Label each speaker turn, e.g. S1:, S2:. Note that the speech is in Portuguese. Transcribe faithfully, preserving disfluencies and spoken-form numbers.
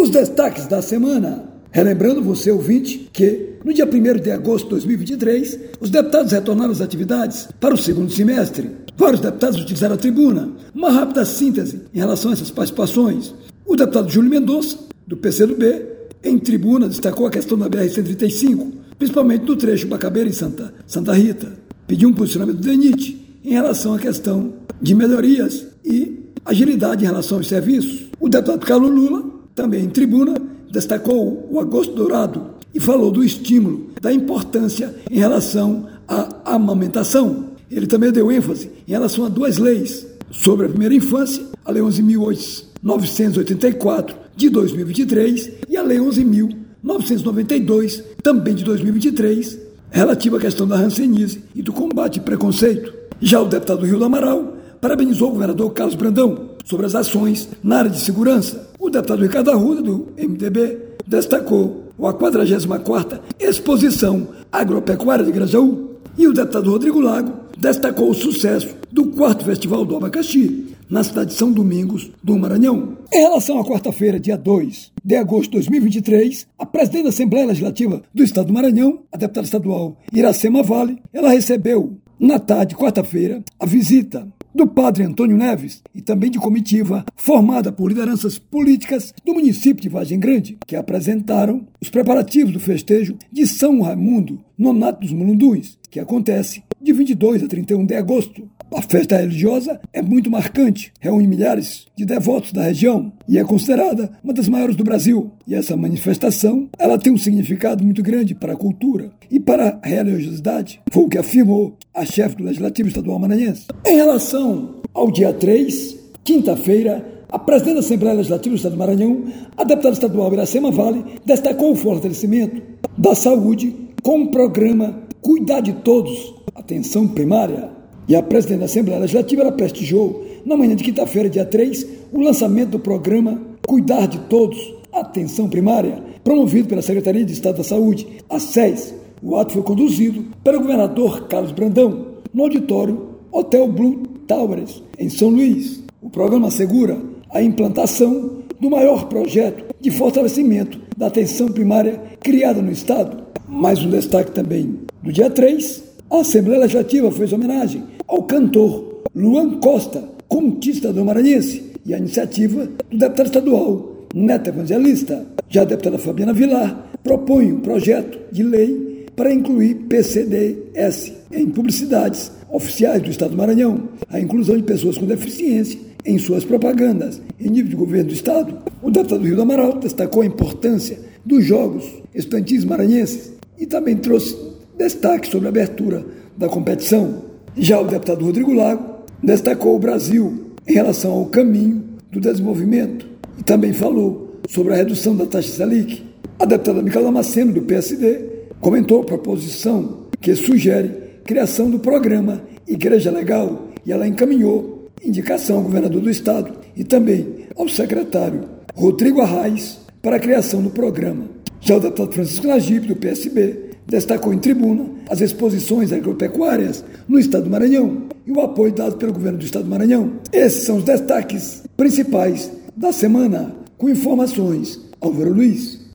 S1: Os destaques da semana. Relembrando você, ouvinte, que no dia primeiro de agosto de dois mil e vinte e três, os deputados retornaram às atividades para o segundo semestre. Vários deputados utilizaram a tribuna. Uma rápida síntese em relação a essas participações. O deputado Júlio Mendonça, do P C do B, em tribuna, destacou a questão da B R cento e trinta e cinco, principalmente do trecho Bacabeira em Santa, Santa Rita. Pediu um posicionamento do D E N I T em relação à questão de melhorias e agilidade em relação aos serviços. O deputado Carlos Lula, também em tribuna, destacou o Agosto Dourado e falou do estímulo, da importância em relação à amamentação. Ele também deu ênfase em relação a duas leis sobre a primeira infância, a Lei onze mil novecentos e oitenta e quatro, de dois mil e vinte e três, e a Lei onze mil novecentos e noventa e dois, também de dois mil e vinte e três, relativa à questão da hanseníase e do combate ao preconceito. Já o deputado Rio do Amaral parabenizou o governador Carlos Brandão sobre as ações na área de segurança. O deputado Ricardo Arruda, do M D B, destacou a quadragésima quarta Exposição Agropecuária de Grajaú. E o deputado Rodrigo Lago destacou o sucesso do quarto Festival do Abacaxi, na cidade de São Domingos, do Maranhão. Em relação à quarta-feira, dia dois de agosto de dois mil e vinte e três, a presidente da Assembleia Legislativa do Estado do Maranhão, a deputada estadual Iracema Vale, ela recebeu, na tarde, quarta-feira, a visita do padre Antônio Neves e também de comitiva formada por lideranças políticas do município de Vargem Grande, que apresentaram os preparativos do festejo de São Raimundo, nonato dos Mulunduns, que acontece de vinte e dois a trinta e um de agosto. A festa religiosa é muito marcante, reúne milhares de devotos da região e é considerada uma das maiores do Brasil. E essa manifestação, ela tem um significado muito grande para a cultura e para a religiosidade. Foi o que afirmou a chefe do Legislativo Estadual Maranhense. Em relação ao dia três, quinta-feira, a presidente da Assembleia Legislativa do Estado do Maranhão, a deputada estadual Iracema Vale, destacou o fortalecimento da saúde com o programa Cuidar de Todos, atenção primária. E a presidente da Assembleia Legislativa ela prestigiou, na manhã de quinta-feira, dia três, o lançamento do programa Cuidar de Todos, atenção primária, promovido pela Secretaria de Estado da Saúde, a S E S. O ato foi conduzido pelo governador Carlos Brandão, no auditório Hotel Blue Towers, em São Luís. O programa assegura a implantação do maior projeto de fortalecimento da atenção primária criada no Estado. Mais um destaque também do dia três, a Assembleia Legislativa fez homenagem ao cantor Luan Costa, contista do maranhense, e a iniciativa do deputado estadual Neto Evangelista. Já a deputada Fabiana Vilar propõe um projeto de lei para incluir P C D S em publicidades oficiais do Estado do Maranhão, a inclusão de pessoas com deficiência em suas propagandas em nível de governo do Estado. O deputado Rio do Amaral destacou a importância dos jogos estudantis maranhenses e também trouxe destaque sobre a abertura da competição. Já o deputado Rodrigo Lago destacou o Brasil em relação ao caminho do desenvolvimento e também falou sobre a redução da taxa Selic. A deputada Micaela Damasceno, do P S D, comentou a proposição que sugere criação do programa Igreja Legal e ela encaminhou indicação ao governador do estado e também ao secretário Rodrigo Arraes para a criação do programa. Já o deputado Francisco Nagibe, do P S B, destacou em tribuna as exposições agropecuárias no estado do Maranhão e o apoio dado pelo governo do estado do Maranhão. Esses são os destaques principais da semana, com informações Álvaro Luiz.